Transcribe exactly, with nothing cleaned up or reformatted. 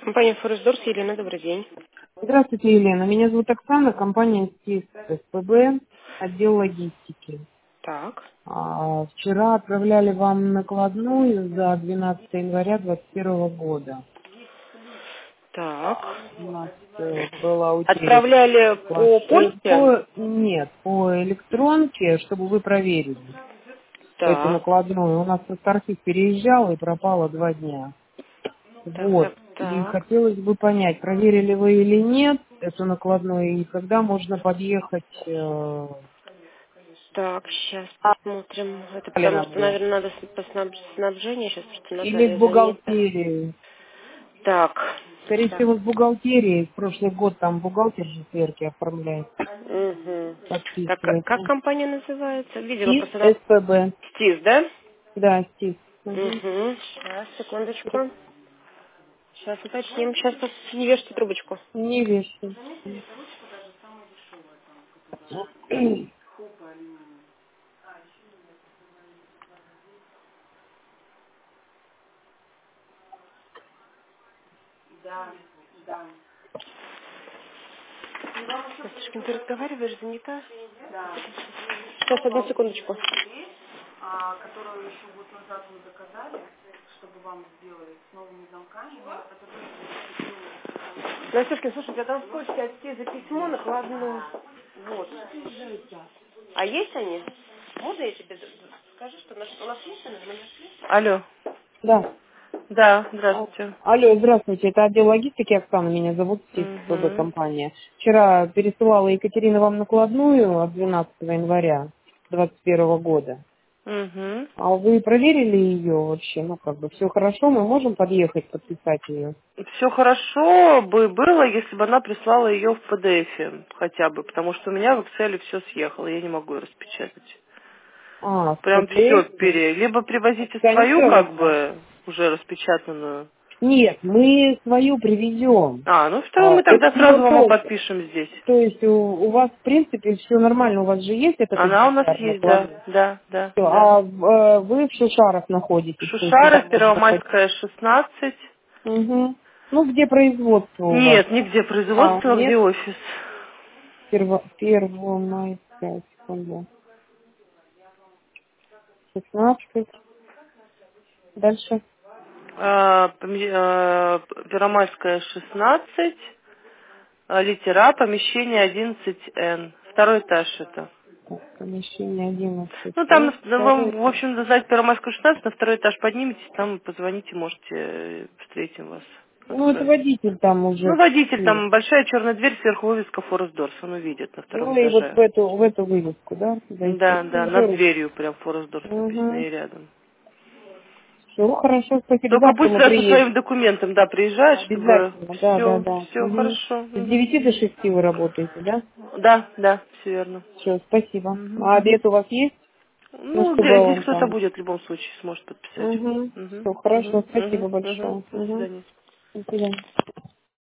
Компания Форесдорс, Елена, добрый день. Здравствуйте, Елена. Меня зовут Оксана, компания СТИС СПБ, отдел логистики. Так, А, Вчера отправляли вам накладную за двенадцатое января двадцать первого года. так. У нас э, была утеря. Отправляли по Э, почте? По, нет, по электронке, чтобы вы проверили эту Так, накладную. У нас Архив переезжал и пропало два дня. так, так, Вот. И так. хотелось бы понять, проверили вы или нет эту накладную, и когда можно подъехать. э, Так, сейчас А, посмотрим. Это или потому нам что, было? наверное, надо с- по снаб- снабжению. Сейчас просто Или в Наталья занята. бухгалтерии. Так, Скорее так. всего, в бухгалтерии. В прошлый год там бухгалтер же сверки оформляет, Угу. Так, как подписывает. как компания называется? Видела СТИС просто на СПБ. СТИС, да? Да, СТИС. Угу. Угу. Сейчас, секундочку. Сейчас уточним. Сейчас не вешайте трубочку. Не вешаю. Слушай, ты разговариваешь, занята? Сейчас, одну секундочку. Настюшкин, слушай, у тебя там в почте от за письмо накладную. Вот. А есть они? Можно я тебе д- д- скажу, что наш- у нас есть они? Мы нашли? Алло. Да. Да, А- здравствуйте. Алло, здравствуйте, это отдел логистики Оксана, меня зовут, СТИС СПБ Угу. компания. Вчера пересылала Екатерина вам накладную от двенадцатого января двадцать первого года. Угу. А вы проверили ее вообще? Ну, как бы, все хорошо, мы можем подъехать, подписать ее? Все хорошо бы было, если бы она прислала ее в пи ди эф хотя бы, потому что у меня в Excel все съехало, я не могу ее распечатать. А, в Прям все пи ди эф? пере. Либо привозите свою, Сканировать как вам? бы, уже распечатанную. Нет, мы свою привезем. А, ну что, А, мы тогда сразу вам ее экспортов, подпишем здесь. то есть у, у вас, в принципе, все нормально, у вас же есть этот Она у нас экземпляр есть, да, накладной. да, да, Всё, да. а в- э, вы в Шушарах находитесь, то есть куда Шушара, можно подъехать? Первомайская, шестнадцать. Угу. Ну, где производство у вас? Нет, нигде А, производство, а где нет? офис. Перво, Первомайская, секунду. шестнадцать. Дальше. А, поме- а, Первомайская, шестнадцать. а, Литера, помещение одиннадцать эн. Второй этаж это. Так, помещение одиннадцать. Ну, там, Н, на- второй вам, в этаж. общем, знать Первомайскую, шестнадцать, на второй этаж подниметесь, там позвоните, можете, э, встретим вас. Ну, это Откроем. водитель там Ну, уже. водитель, Нет. там большая черная дверь, сверху вывеска Форест Дорс, он увидит на втором Ну и вот в этаже. эту, в эту вывеску, да, зайти. Да, да, Ну, над здорово. дверью прям Форест Дорс написано Угу. и рядом. Все, хорошо, спасибо. Только Завтра пусть мы сюда со своим приедем. документом, да, приезжает, чтобы Обязательно, да, да, все, да. все Угу. хорошо. С Мгм, девяти до мгм. шести вы работаете, да? Да, да, все верно. Все, спасибо. Мгм, А мгм. обед у вас есть? Ну, Ну, чтобы где- здесь он кто-то там. будет в любом случае, сможет подписать. Угу. Угу, Все, угу, хорошо, угу, спасибо угу. большое. До Угу. свидания. До свидания.